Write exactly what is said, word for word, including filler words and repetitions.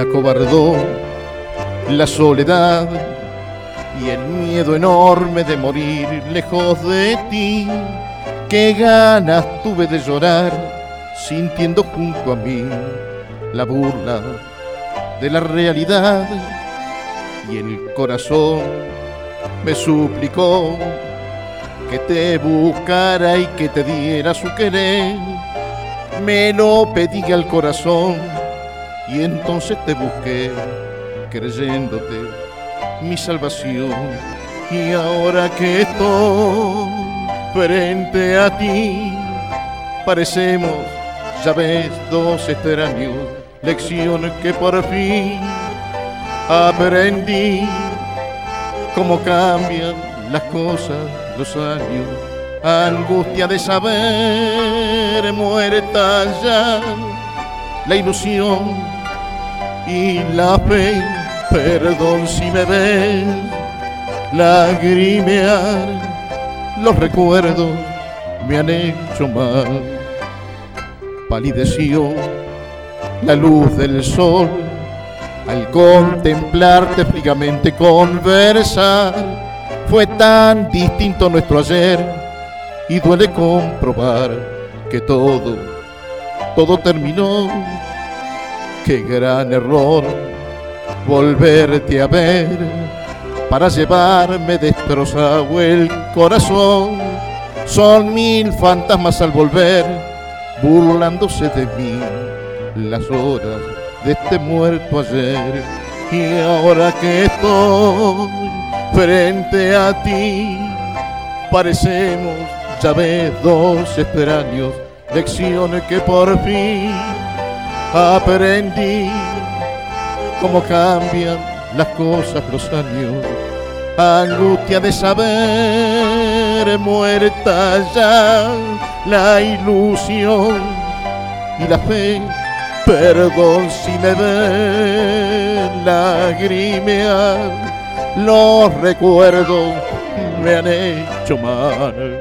acobardó la soledad y el miedo enorme de morir lejos de ti. Qué ganas tuve de llorar sintiendo junto a mí la burla de la realidad, y el corazón me suplicó que te buscara y que te diera su querer. Me lo pedí al corazón y entonces te busqué, creyéndote mi salvación. Y ahora que estoy frente a ti, parecemos, ya ves, dos extraños. Lección que por fin aprendí, cómo cambian las cosas, los años, angustia de saber muerta ya la ilusión y la fe. Perdón si me ves lagrimear, los recuerdos me han hecho mal. Palideció la luz del sol al contemplarte fríamente conversar. Fue tan distinto nuestro ayer y duele comprobar que todo, todo terminó. Qué gran error volverte a ver para llevarme destrozado el corazón. Son mil fantasmas al volver, burlándose de mí, las horas de este muerto ayer. Y ahora que estoy frente a ti, parecemos, ya ves, dos extraños. Lecciones que por fin aprendí, cómo cambian las cosas, los años, angustia de saber muerta ya la ilusión y la fe. Perdón si me ven lagrimear, los recuerdos me han hecho mal.